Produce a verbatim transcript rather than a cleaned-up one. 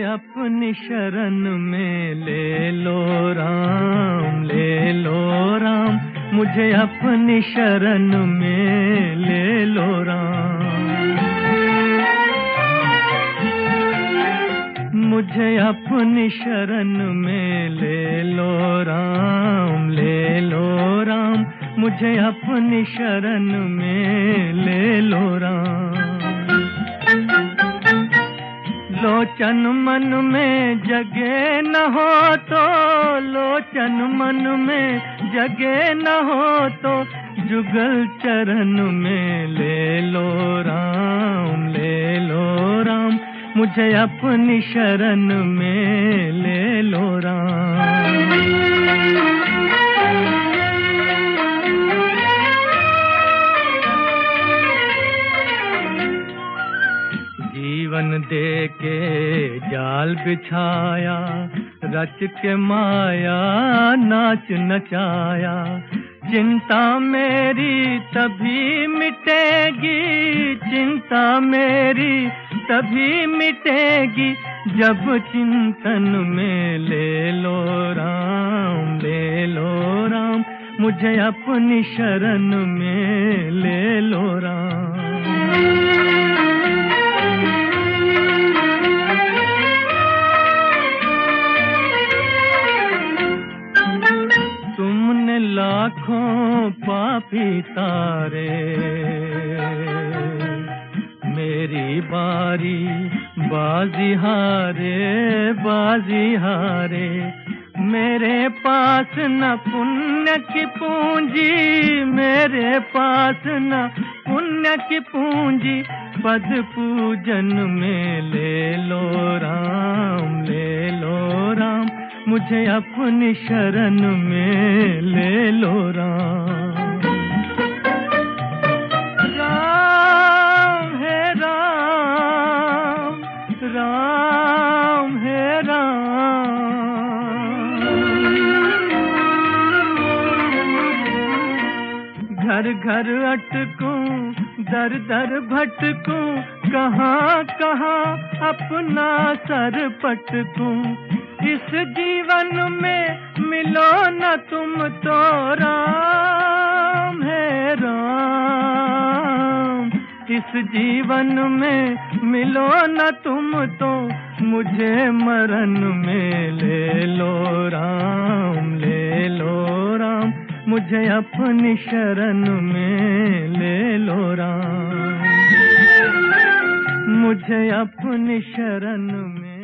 अपनी शरण में ले लो राम, ले लो राम, मुझे अपनी शरण में ले लो राम। मुझे अपनी शरण में ले लो राम, ले लो राम, मुझे अपनी शरण में ले लो राम। लोचन मन में जगे न हो तो, लोचन मन में जगे न हो तो, जुगल चरण में ले लो राम, ले लो राम, मुझे अपनी शरण में ले लो राम। जीवन दे के जाल बिछाया, रच के माया नाच नचाया। चिंता मेरी तभी मिटेगी, चिंता मेरी तभी मिटेगी, जब चिंतन में ले लो राम, ले लो राम, मुझे अपनी शरण में ले लो राम। तुमने लाखों पापी तारे, मेरी बारी बाजी हारे, बाजी हारे। मेरे पास न पुण्य की पूंजी, मेरे पास न पुण्य की पूंजी, पद पूजन में ले लो राम, ले लो राम, मुझे अपनी शरण में ले लो राम। राम है राम, राम है राम। घर घर अटकूं, दर दर भटकूं, कहाँ कहाँ अपना सर पटकूं। इस जीवन में मिलो न तुम तो राम है राम, इस जीवन में मिलो न तुम तो, मुझे मरण में ले लो राम, ले लो राम, मुझे अपनी शरण में ले लो राम, मुझे अपनी शरण में